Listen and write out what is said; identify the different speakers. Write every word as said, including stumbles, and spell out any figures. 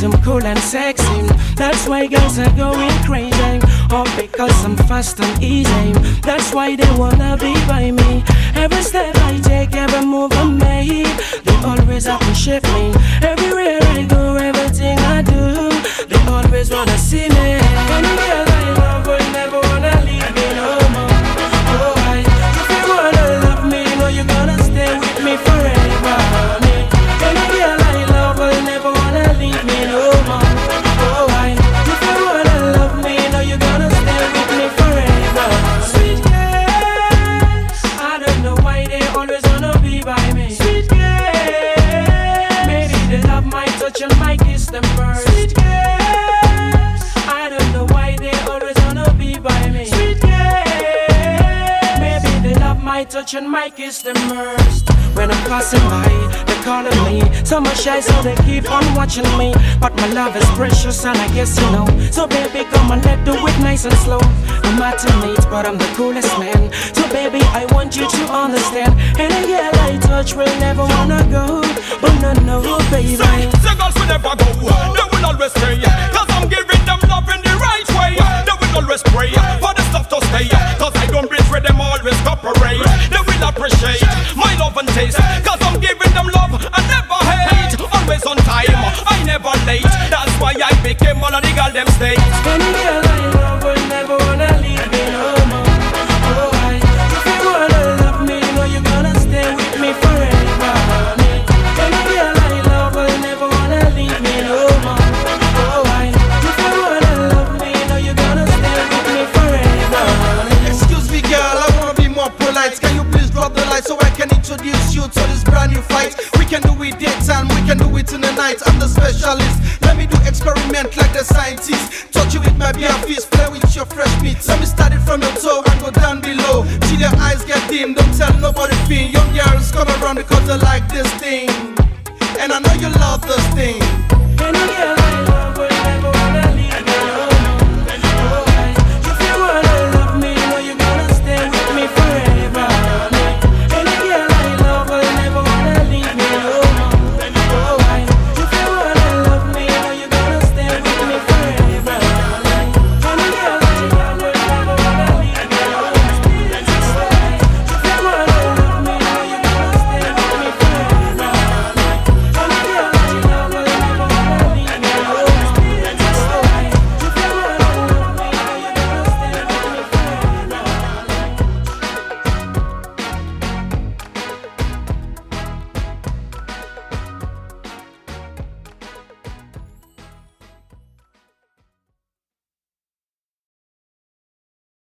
Speaker 1: I'm cool and sexy. That's why girls are going crazy. All because I'm fast and easy. That's why they wanna be by me. Every step I take, every move I make, they always appreciate me. Everywhere I go, everything I do, they always wanna see me. Any girl I love will never wanna leave me no more. Oh, I, if you wanna love me, know you're gonna stay with me forever, honey. Any girl I love will never wanna leave me no more. Oh, I, if you wanna love me, know you're gonna stay with me forever. Sweet girls, I don't know why they always wanna be by me. Sweet girls, maybe they love my touch and my kiss them first. Sweet girls, I don't know why they always wanna be by me. Sweet girls, maybe they love my touch and my kiss them first. When I'm passing by, they calling me. Some are shy, so they keep on watching me. But my love is precious, and I guess you know. So baby, come on, let's do it nice and slow. I'm at a mate, but I'm the coolest man. So baby, I want you to understand. Any girl I touch will never wanna go. But no, no, baby.
Speaker 2: The girls will never go. They will always stay. Cause I'm giving them love in the right way. They will always pray for the stuff to stay. Cause I don't betray them, always cooperate. They will appreciate my love and taste. Cause I'm giving them love and never hate. Always on time, I never late. That's why I became one of the girl them states.
Speaker 1: Any girl I love will never wanna leave me no more. Oh, I, if you wanna love me, know you're gonna stay with me forever, honey. Any girl I love will never wanna leave me no more. Oh, I, if you wanna love me, know you're gonna stay with me forever, honey.
Speaker 3: Excuse me, girl, I wanna be more polite. Can you please drop the light so I can introduce you to this brand new fight? We can do it daytime, we can do it in the night. I'm the specialist. Let me do experiment like the scientist. Touch you with my bare fist, play with your fresh meat. Let me start it from your toe and go down below. Till your eyes get dim, don't tell nobody thing. Young girls come around because they like this thing, and I know you love this thing.
Speaker 1: Any girl I love will